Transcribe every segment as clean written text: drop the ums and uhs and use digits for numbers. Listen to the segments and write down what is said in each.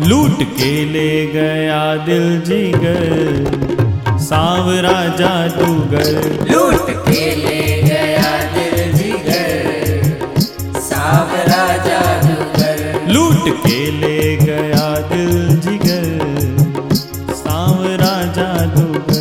लूट के ले गया दिल जिगर सांवरा जादूगर। लूट के ले गया दिल जिगर सांवरा जादूगर। लूट के ले गया दिल जिगर सांवरा जादूगर।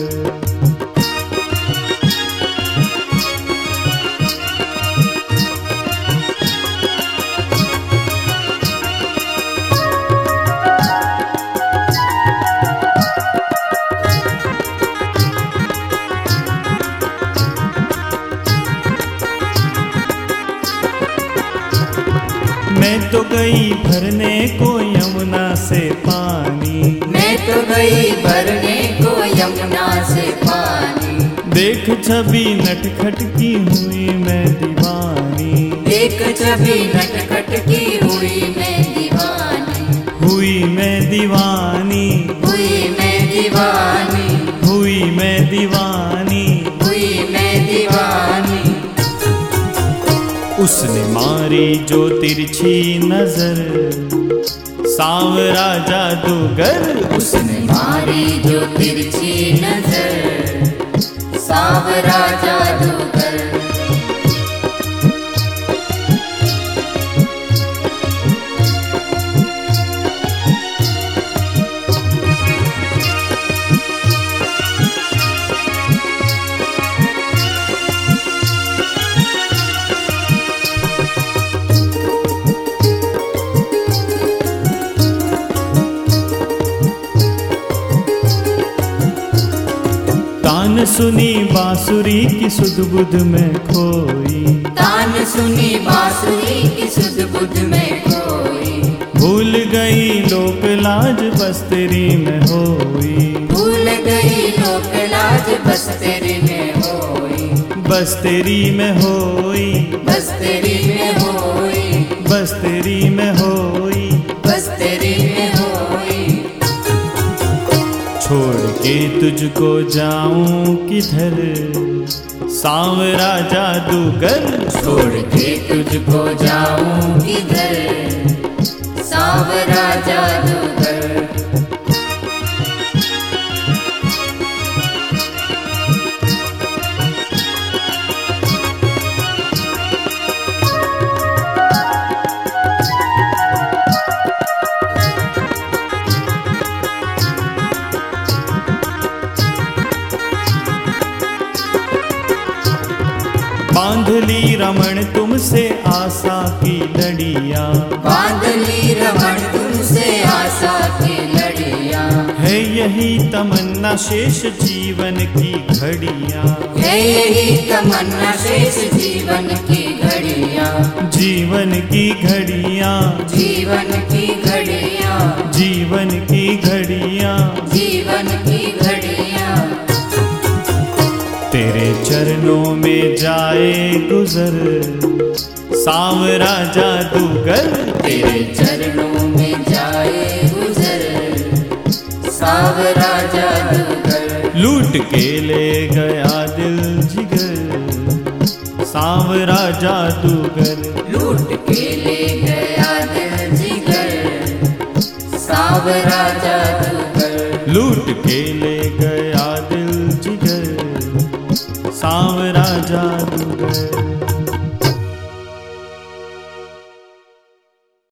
मैं तो गई भरने को यमुना से पानी। मैं तो गई भरने को यमुना से पानी। देख छवि नटखट की हुई मैं दीवानी। देख छवि नटखट की हुई मैं दीवानी। हुई मैं दीवानी। हुई मैं दीवानी। हुई मैं दीवानी। हुई मैं दीवानी। उसने मारी जो तिरछी नजर सांवरा जादूगर। उसने मारी जो तिरछी नजर सांवरा जादूगर। तान सुनी बांसुरी की सुध बुध में खोई। तान सुनी बांसुरी की सुध बुध में खोई। भूल गई लोक लाज बस तेरी में होई। भूल गई लोक लाज बस तेरी में होई। बस तेरी में होई। बस तेरी में होई। बस तेरी में होई। बस तेरी में होई। छोड़ के तुझको जाऊं किधर सांवरा जादूगर। छोड़ के तुझको जाऊं किधर सांवरा जादूगर। बांध ली रमण तुमसे आशा की लड़ियां। बांध ली रमण तुमसे आशा की लड़ियां। है यही तमन्ना शेष जीवन की घड़ियां। है यही तमन्ना शेष जीवन की घड़ियां। जीवन की घड़ियां। जीवन की घड़ियां। जीवन की घड़ियां। जीवन की घड़ियां। तेरे चरणों में जाए गुजर सांवरा जादूगर। तेरे चरणों में जाए गुजर सांवरा जादूगर। लूट के ले गया दिल जिगर सांवरा जादूगर। लूट के ले गया दिल जिगर सांवरा जादूगर। लूट के